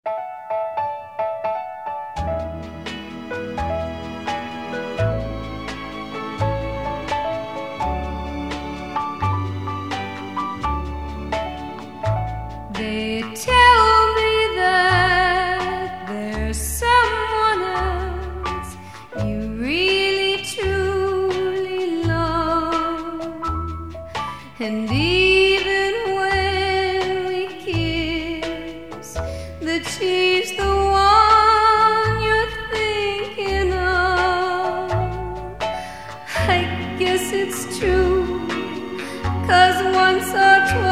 They tell me that there's someone else you really truly love, and even when we kiss, that she's the one you're thinking of. I guess it's true, 'cause once or twice